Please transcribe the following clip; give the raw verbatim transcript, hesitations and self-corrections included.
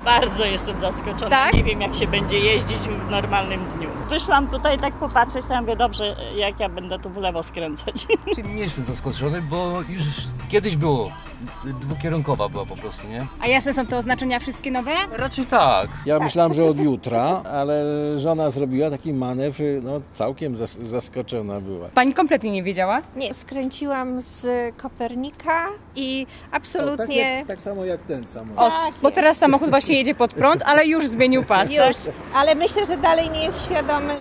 Bardzo jestem zaskoczona. Tak? Nie wiem, jak się będzie jeździć w normalnym dniu. Wyszłam tutaj tak popatrzeć, tam mówię, dobrze, jak ja będę tu w lewo skręcać. Czyli nie jestem zaskoczony, bo już kiedyś było. Dwukierunkowa była po prostu, nie? A jasne są te oznaczenia wszystkie nowe? Raczej tak. Ja myślałam, że od jutra, ale żona zrobiła taki manewr, no całkiem zas- zaskoczona była. Pani kompletnie nie wiedziała? Nie, skręciłam z Kopernika i absolutnie... O, tak, jak, tak samo jak ten samochód. O, bo teraz samochód właśnie jedzie pod prąd, ale już zmienił pas. Już, ale myślę, że dalej nie jest świadomy.